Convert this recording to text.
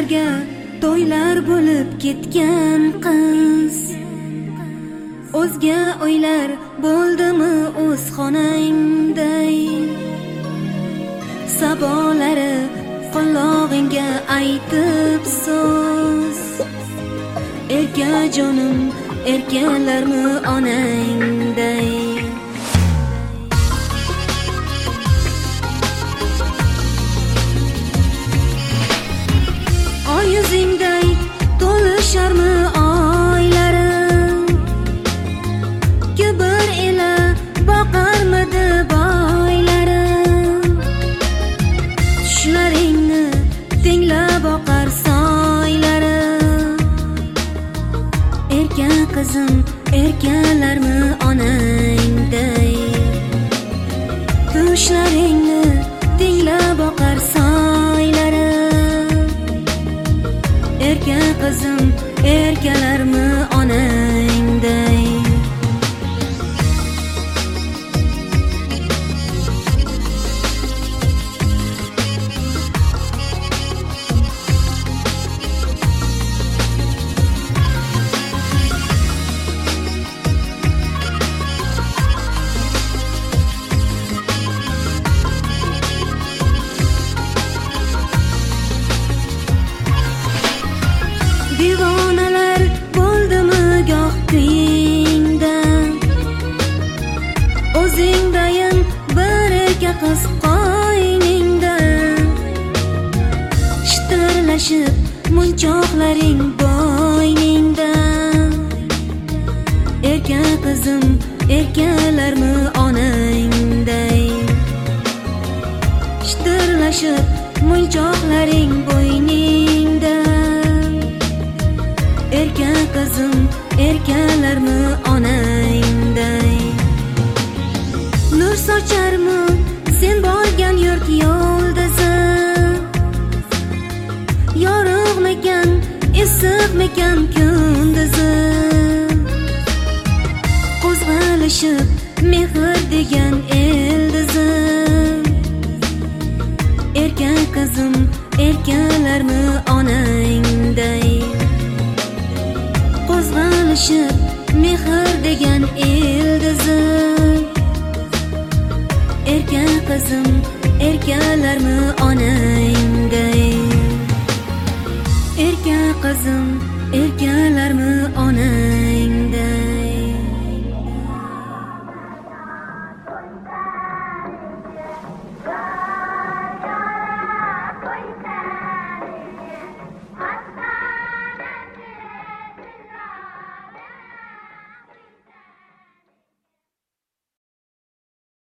Qushlarga to'ylar bo'lib ketgan qiz, o'zga o'ylar bo'ldimi o'z xonangday? Sabolari qulog'ingga aytib so'z, erkajonim erkalarmi onangday? Yuzingday to'lisharmi oylarim, kibr ila boqarmidi boylarim? Tushlaringni tinglab boqar soylarim, erka qizim erkalarmi onangday? Tushlaringni tinglab boqar soylarim, erka qizim erkalarmi onangday? Divonalar bo'ldimi goh kuyingda, o'zingdayin bir erka qiz qo'yningda. Shitirlashib munchoqlaring bo'yningda, erka qizim erkalarmi onangday? Shitirlashib munchoqlaring bo'yningda, erka qizim erkalarmi onangday? Nur socharmi sen borgan yurt yulduzim? Yorug'mikan issiqmikan kunduzim? Qo'zg'alishib mehr degan ildizim, erka qizim erkalarmi onangday? Qo'zg'alishib mehr degan ildizim, erka qizim erkalarmi onangday?